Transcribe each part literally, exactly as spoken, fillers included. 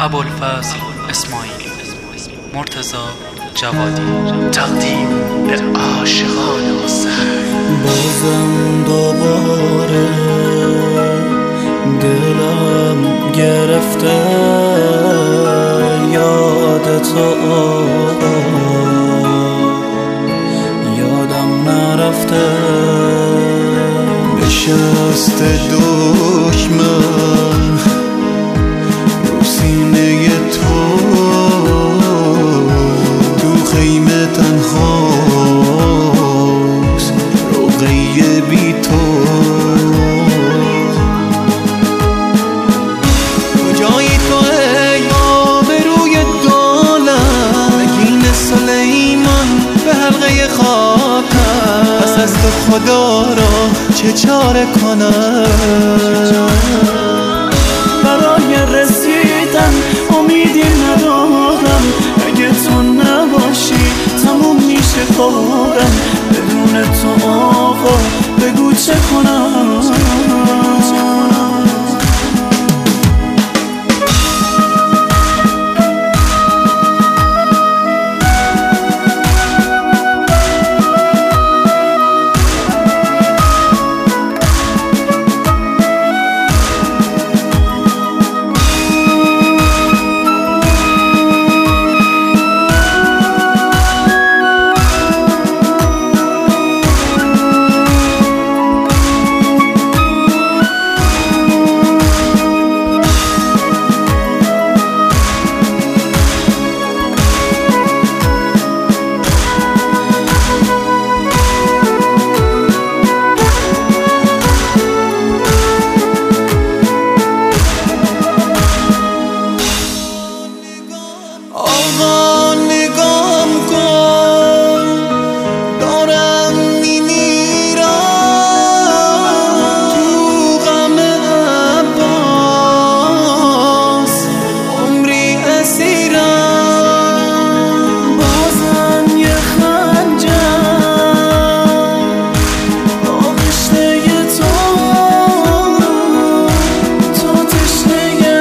ابوالفضل اسماعیلی، مرتضی جوادی. تقدیم به عاشقان سحر. بازم دوباره دلم گرفته یاد تو آقا، یادم نرفته. نشست دشمن رو سینه تو، تو خیمه تنهاست روغه بی تو. کجایی تو ای آبروی دولت، نگین سلیمان به حلقه خاکم. پس از تو خدا را چه چاره کنم؟ برای رسیدن امیدی ندارم، اگه تو نباشی تموم میشه کارم. بدون تو آقا بگو چه کنم؟ آقا نگام کن، دارم میمیرم تو غم عباس، عمری اسیرم. بازم یه خنجر آغشته تو، تو تشنه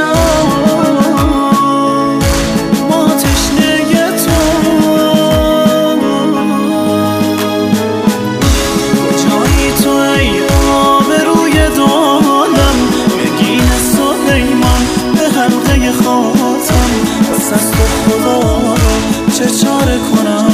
خاطم. پس از تو خدا چه چاره کنم؟